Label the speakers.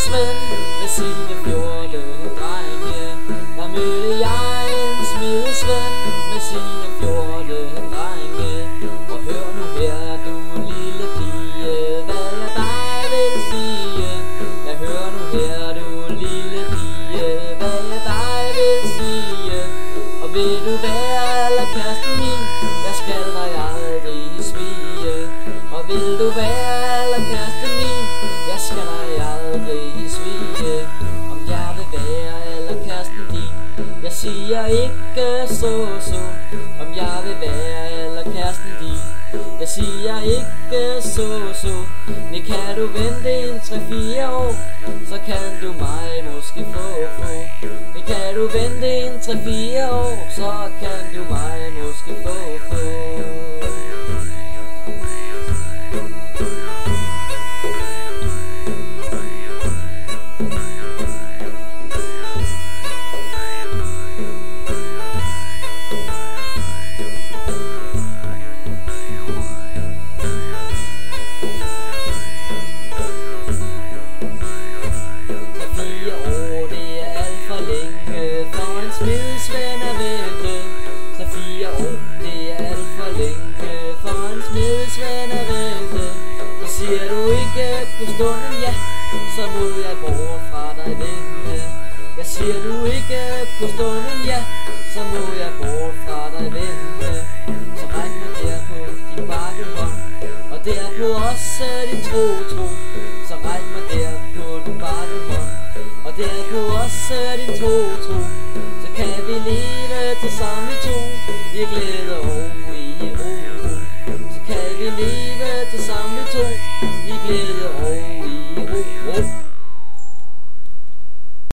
Speaker 1: smedesvend med sine 14 drenge. Der mødte jeg en smedesvend med sine 14 drenge. Og hør nu her, du lille pige, hvad jeg dig vil sige. Ja, hør nu her, du lille pige, hvad jeg dig vil sige. Og vil du være allerkæresten min, jeg skal dig aldrig svige. Og vil du være allerkæresten min, jeg skal dig aldrig svige. Om jeg vil være allerkæresten din, jeg siger ikke så. Om jeg vil være allerkæresten din, jeg siger ikke så. Men kan du vente en 3-4 år, så kan du mig måske få. Men kan du vente en 3-4 år, så kan du mig måske få. Smedesvend er vente. 3-4 år, det er alt for længe for en smedesvend er vente. Så siger du ikke på stunden ja, så må jeg bort fra dig vente. Jeg siger du ikke på stunden ja, så må jeg bort fra dig vente. Så ræk mig der på din bakkehånd, og derpå også din tro. Så ræk mig der på din bakkehånd, og derpå også din tro. Så kan vi leve til sammen to, i glæde og i ro. Så kan vi leve til sammen to, i glæde og